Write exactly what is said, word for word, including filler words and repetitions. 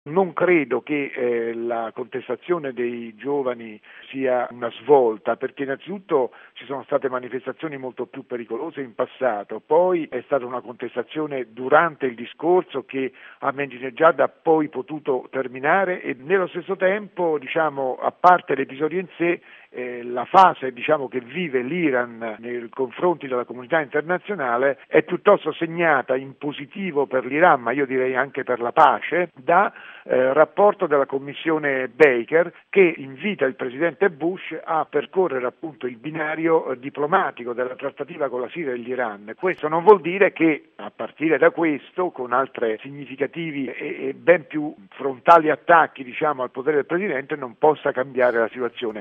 Non credo che eh, la contestazione dei giovani sia una svolta, perché innanzitutto ci sono state manifestazioni molto più pericolose in passato, poi è stata una contestazione durante il discorso che a Mendineggiad ha poi potuto terminare e nello stesso tempo, diciamo, a parte l'episodio in sé, eh, la fase diciamo, che vive l'Iran nei confronti della comunità internazionale è piuttosto segnata in positivo per l'Iran, ma io direi anche per la pace, da Eh, rapporto della commissione Baker che invita il presidente Bush a percorrere appunto il binario eh, diplomatico della trattativa con la Siria e l'Iran. Questo non vuol dire che a partire da questo, con altri significativi e, e ben più frontali attacchi diciamo, al potere del presidente, non possa cambiare la situazione.